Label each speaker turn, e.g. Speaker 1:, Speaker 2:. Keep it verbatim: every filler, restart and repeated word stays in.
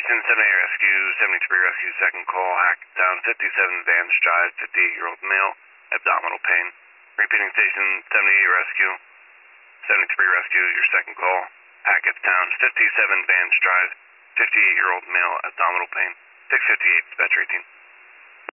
Speaker 1: Houston, seventy-eight Rescue, seventy-three Rescue, second call, Hackettstown, fifty-seven Vance Drive, fifty-eight-year-old male, abdominal pain. Repeating station, seventy-eight Rescue, seventy-three Rescue, your second call, Hackettstown, fifty-seven Vance Drive, fifty-eight-year-old male, abdominal pain. six fifty-eight, dispatch eighteen.